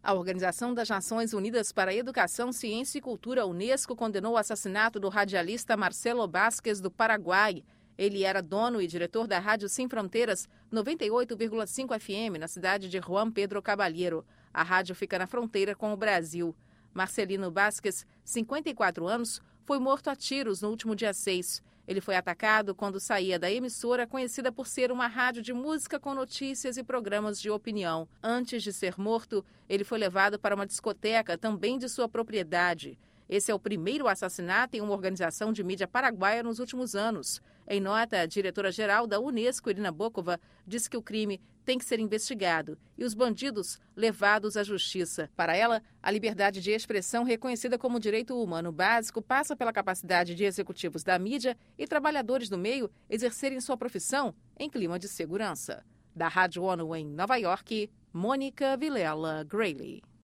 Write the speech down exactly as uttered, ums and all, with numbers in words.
A Organização das Nações Unidas para a Educação, Ciência e Cultura, Unesco, condenou o assassinato do radialista Marcelo Vázquez, do Paraguai. Ele era dono e diretor da Rádio Sem Fronteiras, noventa e oito vírgula cinco F M, na cidade de Juan Pedro Caballero. A rádio fica na fronteira com o Brasil. Marcelino Vázquez, cinquenta e quatro anos, foi morto a tiros no último dia seis. Ele foi atacado quando saía da emissora conhecida por ser uma rádio de música com notícias e programas de opinião. Antes de ser morto, ele foi levado para uma discoteca também de sua propriedade. Esse é o primeiro assassinato em uma organização de mídia paraguaia nos últimos anos. Em nota, a diretora-geral da Unesco, Irina Bokova, disse que o crime tem que ser investigado e os bandidos levados à justiça. Para ela, a liberdade de expressão, reconhecida como direito humano básico, passa pela capacidade de executivos da mídia e trabalhadores do meio exercerem sua profissão em clima de segurança. Da Rádio ONU em Nova York, Mônica Vilela Grayley.